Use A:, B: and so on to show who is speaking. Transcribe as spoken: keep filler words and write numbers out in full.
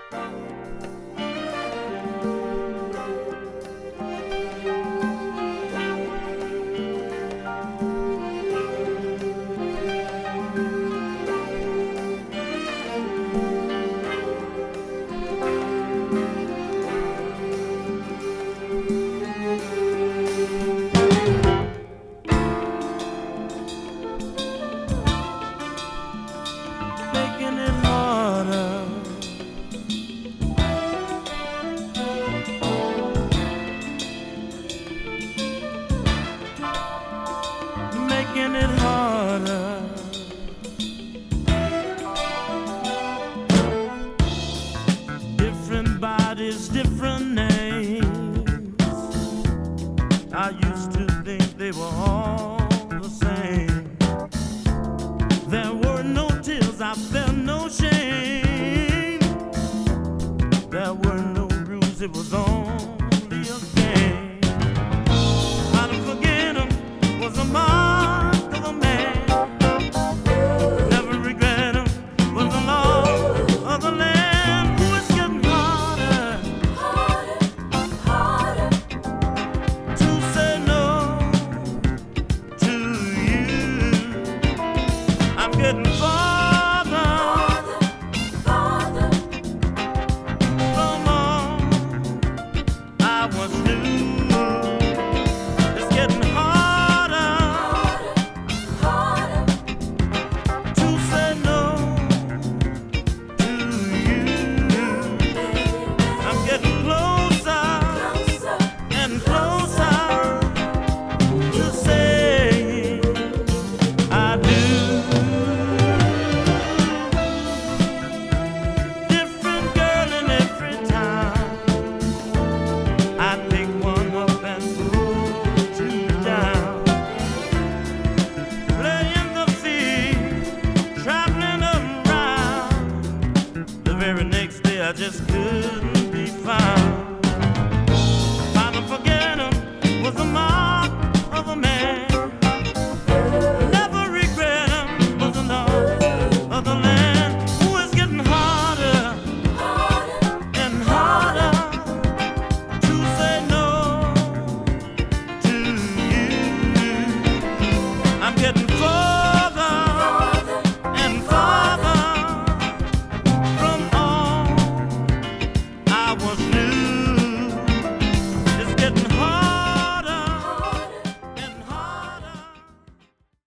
A: Making it harder. Different bodies, different names. I used to think they were all the same. There were no tears, I felt no shame. There were no rules, it was only a game. How to forget 'em was a mark of a man. Never regret 'em was the law of the land. Ooh, it's getting harder,
B: Harder, harder,
A: to say no to you. I'm getting farther
B: farther,
A: from all I once knew. It's getting harder
B: harder,
A: to say no to you. I'm getting closer
B: closer,
A: and closer to saying I do. Different girl in every town. I pick one up and put two down. Playing the field, traveling around. The very next day I just couldn't be found.